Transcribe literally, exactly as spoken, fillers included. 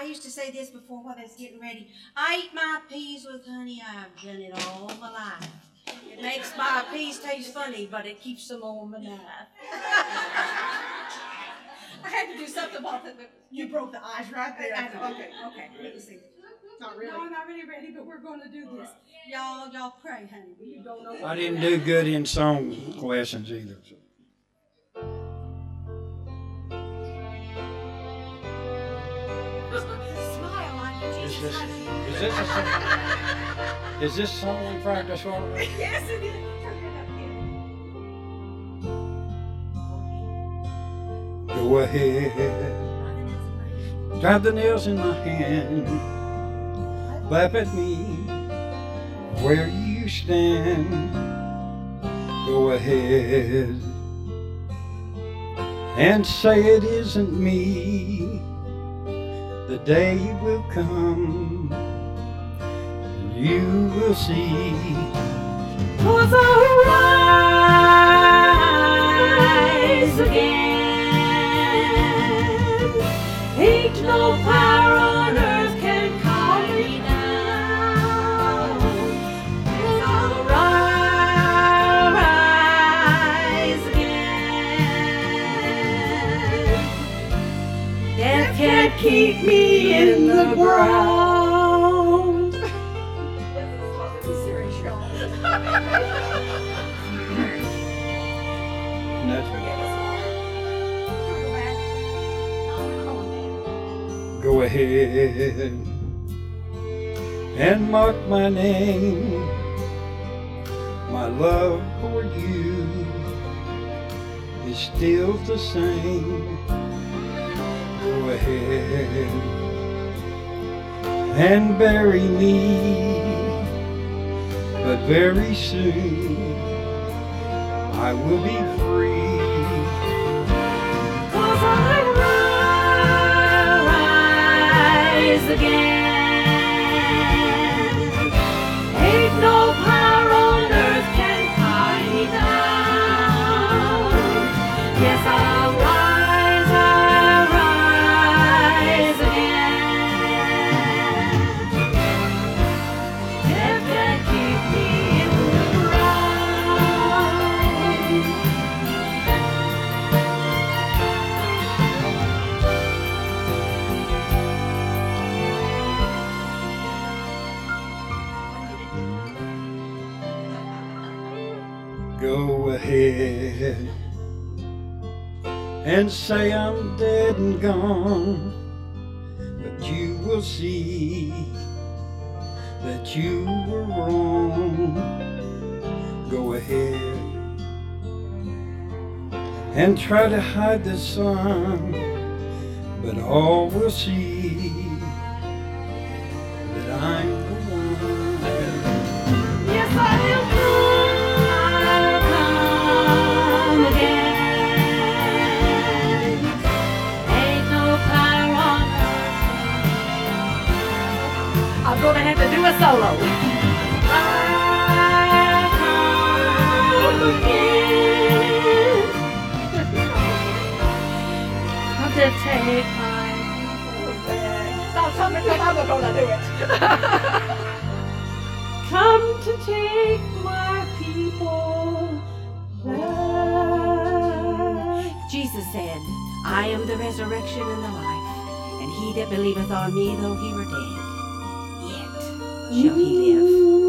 I used to say this before while I was getting ready. I eat my peas with honey. I've done it all my life. It makes my peas taste funny, but it keeps them on my knife. I had to do something about that. You broke the eyes right there. I know. Okay, okay. Let me see. Not really. No, I'm not really ready, but we're going to do this. Y'all, y'all pray, honey. You don't know. I didn't do good in song lessons either. So. Smile like Is Jesus. this, is this a song? Is this song we practice for? Yes, it is. Go ahead. Drive the nails in my hand. Laugh at me where you stand. Go ahead and say it isn't me. The day will come, you will see. 'Cause I'll rise again. Ain't no power on earth can calm me down. 'Cause I'll rise again. Death can't keep me in the ground. Serious, y'all. That's Go ahead and mark my name. My love for you is still the same. Go ahead and bury me, but very soon I will be free. 'Cause I rise again. Ain't no power on earth can tie me down. Yes, I'll rise, I'll rise again. Death can't keep me in the ground. Go ahead and say I'm dead and gone, but you will see that you were wrong. Go ahead and try to hide the sun, but all will see that I'm the one. Yes, I'll come, I'll come again. Ain't no power on earth. I'm going to have to do a solo. I'll come again. Come to take my people back. Stop something because I'm going to do it. Come to take my people back. Jesus said, I am the resurrection and the life, and he that believeth on me, though he were dead, yet shall he live.